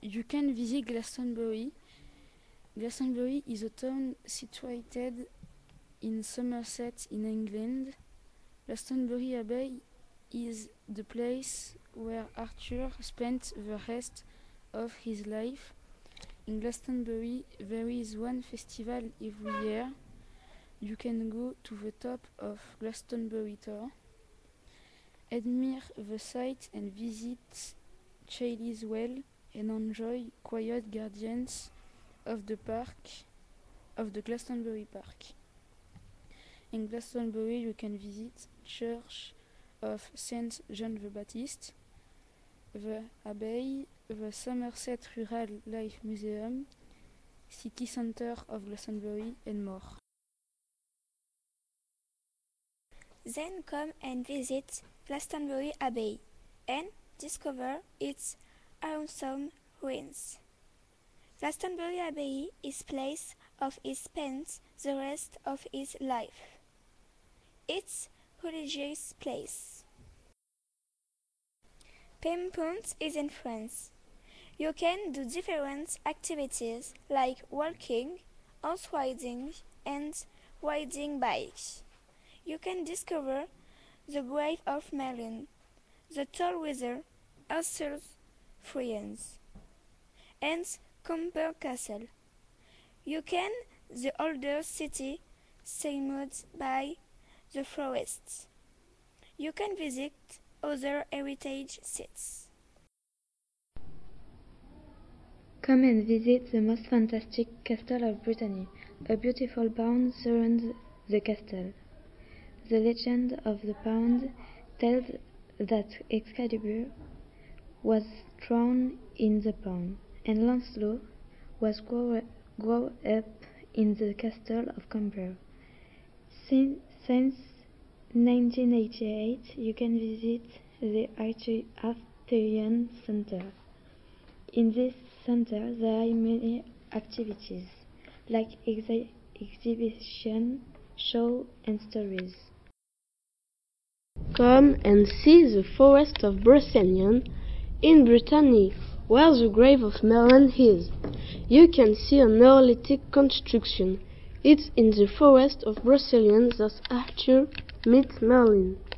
You can visit Glastonbury. Glastonbury is a town situated in Somerset in England. Glastonbury Abbey is the place where Arthur spent the rest of his life. In Glastonbury there is one festival every year. You can go to the top of Glastonbury Tower, admire the sight and visit Chayleys Well and enjoy quiet gardens of the Glastonbury Park. In Glastonbury you can visit Church of St. John the Baptist, the Abbey, the Somerset Rural Life Museum, City Centre of Glastonbury and more. Then come and visit Glastonbury Abbey and discover its awesome ruins. Glastonbury Abbey is the place of he spent the rest of his life. It's a religious place. Pempont is in France. You can do different activities like walking, horse riding and riding bikes. You can discover the grave of Merlin, the tall wither, Arthur's friends, and Camber Castle. You can the older city surrounded by the forests. You can visit other heritage sites. Come and visit the most fantastic castle of Brittany. A beautiful pond surrounds the castle. The legend of the pond tells that Excalibur was thrown in the pond, and Lancelot was grown up in the castle of Camber. Since 1988, you can visit the Arthurian Center. In this center, there are many activities, like exhibition, show and stories. Come and see the forest of Brocéliande in Brittany, where the grave of Merlin is. You can see a Neolithic construction. It's in the forest of Brocéliande that Arthur meets Merlin.